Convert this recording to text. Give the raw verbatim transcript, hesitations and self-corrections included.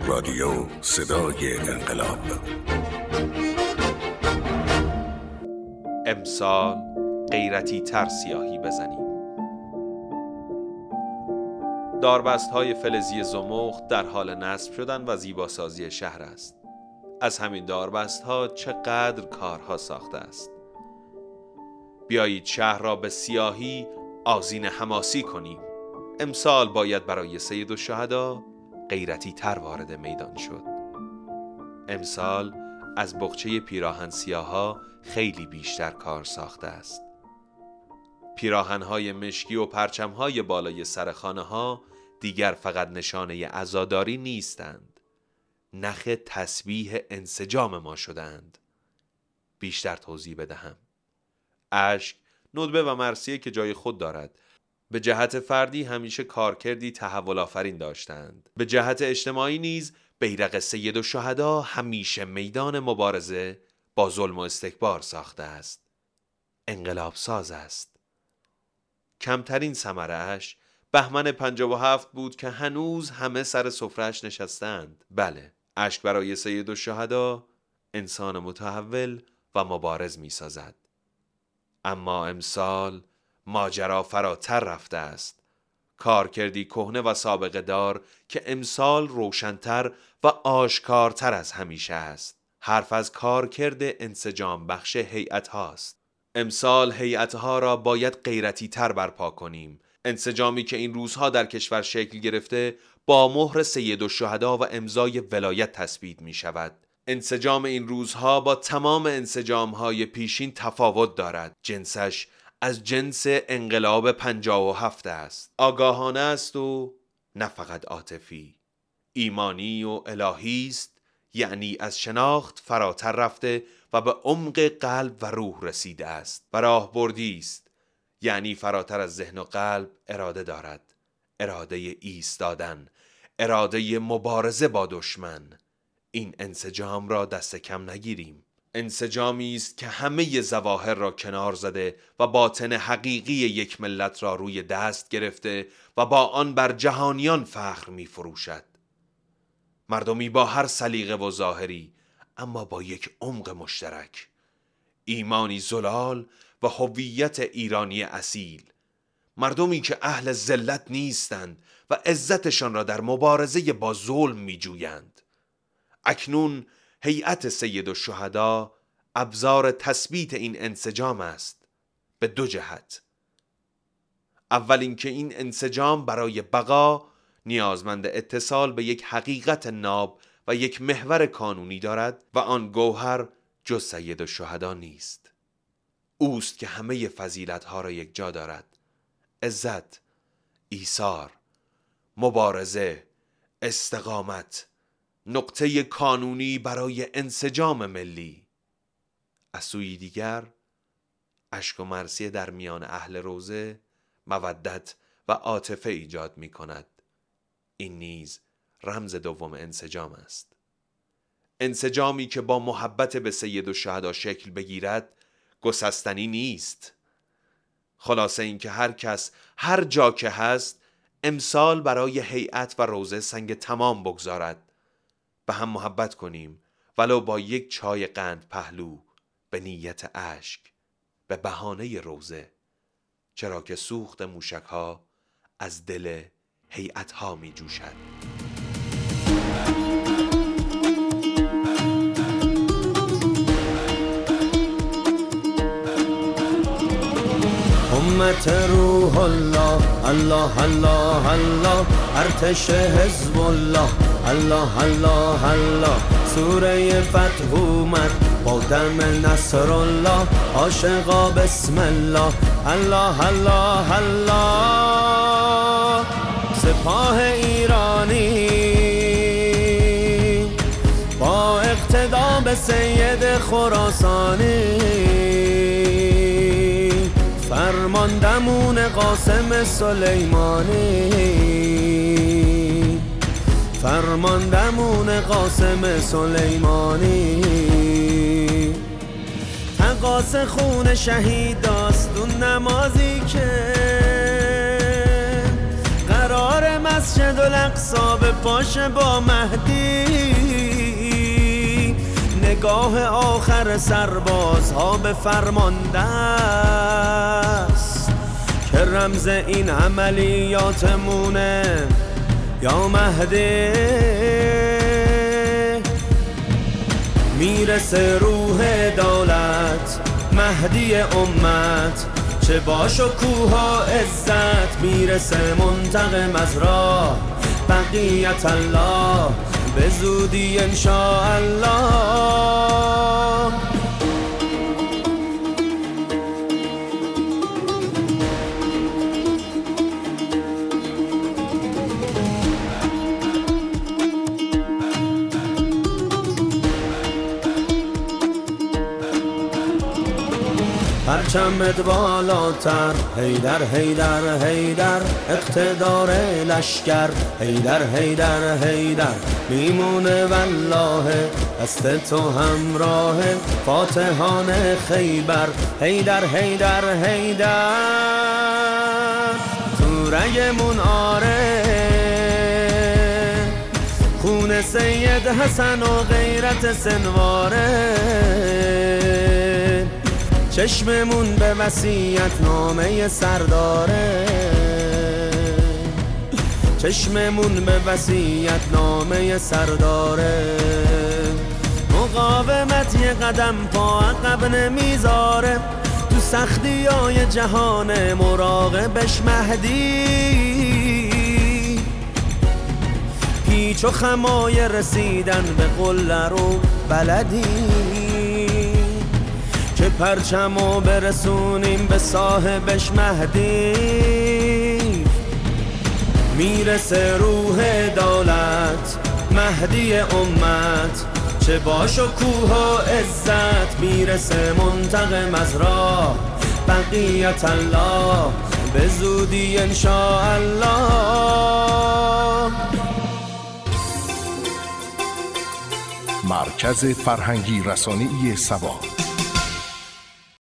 رادیو صدای انقلاب. امسال غیرتی تر سیاهی بزنیم. داربست‌های فلزی زمخت در حال نصب شدن و زیباسازی شهر است. از همین داربست‌ها چقدر کارها ساخته است. بیایید شهر را به سیاهی آذین حماسی کنیم. امسال باید برای سید الشهدا غیرتی تر وارد میدان شد. امسال از بقچه پیراهن سیاها خیلی بیشتر کار ساخته است. پیراهن‌های مشکی و پرچم‌های بالای سر خانه‌ها دیگر فقط نشانه عزاداری نیستند، نخ تسبیح انسجام ما شدند. بیشتر توضیح بدهم. اشک، ندبه و مرثیه که جای خود دارد. به جهت فردی همیشه کارکردی تحول آفرین داشتند. به جهت اجتماعی نیز بیرق سید الشهدا همیشه میدان مبارزه با ظلم و استکبار ساخته است. انقلاب ساز است. کمترین ثمره اش بهمن پنجاه و هفت بود که هنوز همه سر سفره‌اش نشستند. بله، اشک برای سید الشهدا انسان متحول و مبارز می سازد. اما امسال ماجرا فراتر رفته است. کارکردی کهنه و سابقه دار که امسال روشن‌تر و آشکارتر از همیشه است. حرف از کارکرد انسجام بخش هیئت هاست. امسال هیئت ها را باید غیرتی تر برپا کنیم. انسجامی که این روزها در کشور شکل گرفته با مهر سید الشهدا و امضای ولایت تثبیت می شود. انسجام این روزها با تمام انسجام های پیشین تفاوت دارد. جنسش از جنس انقلاب پنجاه و هفت است. آگاهانه است و نه فقط عاطفی. ایمانی و الهی است، یعنی از شناخت فراتر رفته و به عمق قلب و روح رسیده است. و راهبردی است، یعنی فراتر از ذهن و قلب اراده دارد. اراده ایستادن، اراده مبارزه با دشمن. این انسجام را دست کم نگیریم. انسجامی است که همه ظواهر را کنار زده و باطن حقیقی یک ملت را روی دست گرفته و با آن بر جهانیان فخر می فروشد. مردمی با هر سلیقه و ظاهری، اما با یک عمق مشترک، ایمانی زلال و هویت ایرانی اصیل. مردمی که اهل ذلت نیستند و عزتشان را در مبارزه با ظلم می جویند. اکنون هیئت سید الشهدا ابزار تثبیت این انسجام است به دو جهت. اول اینکه این انسجام برای بقا نیازمند اتصال به یک حقیقت ناب و یک محور کانونی دارد و آن گوهر جز سید الشهدا نیست. اوست که همه فضیلت‌ها را یک جا دارد. عزت، ایثار، مبارزه، استقامت، نقطه کانونی برای انسجام ملی. از سوی دیگر اشک و مرثیه در میان اهل روزه مودت و عاطفه ایجاد می کند. این نیز رمز دوم انسجام است. انسجامی که با محبت به سید الشهدا شکل بگیرد گسستنی نیست. خلاصه این که هر کس هر جا که هست امسال برای هیئت و روزه سنگ تمام بگذارد. به هم محبت کنیم، ولو با یک چای قند پهلو، به نیت اشک، به بهانه روزه، چرا که سوخت موشک ها از دل هیئت ها می جوشد. امت روح الله، الله الله الله، ارتش حزب الله، الله الله الله، سوره فتح اومد با دم نصر الله، عاشقا بسم الله، الله الله الله. سپاه ایرانی با اقتدا به سید خراسانی، فرماندمون قاسم سلیمانی، فرماندمون قاسم سلیمانی. تقاص خون شهید داست اون نمازی که قرار مسجد الاقصی به پاش با مهدی، نگاه آخر سربازها به فرمانده است که رمز این عملیاتمونه یا مهدی. میرسه روح دولت مهدی امت، چه با شکوه و عزت میرسه منتقم از راه بقیت الله به زودی انشاءالله. پرچمت بالاتر حیدر حیدر حیدر، اقتدار لشکر حیدر حیدر حیدر، میمونه والله دست تو همراه فاتحان خیبر حیدر حیدر حیدر. تو رگمون آره خون سید حسن و غیرت سنواره، چشممون به وصیت نامه سرداره، چشممون به وصیت نامه سرداره. مقاومت یه قدم پا عقب نمیذاره، تو سختی های جهان مراقبش مهدی. پیچ و خمای رسیدن به قله رو بلدی، که پرچمو برسونیم به صاحبش مهدی. میرسه روح دولت مهدی امت، چه با شکوه و عزت میرسه منتقم از راه بقیت الله به زودی انشاءالله. مرکز فرهنگی رسانه‌ای سبا.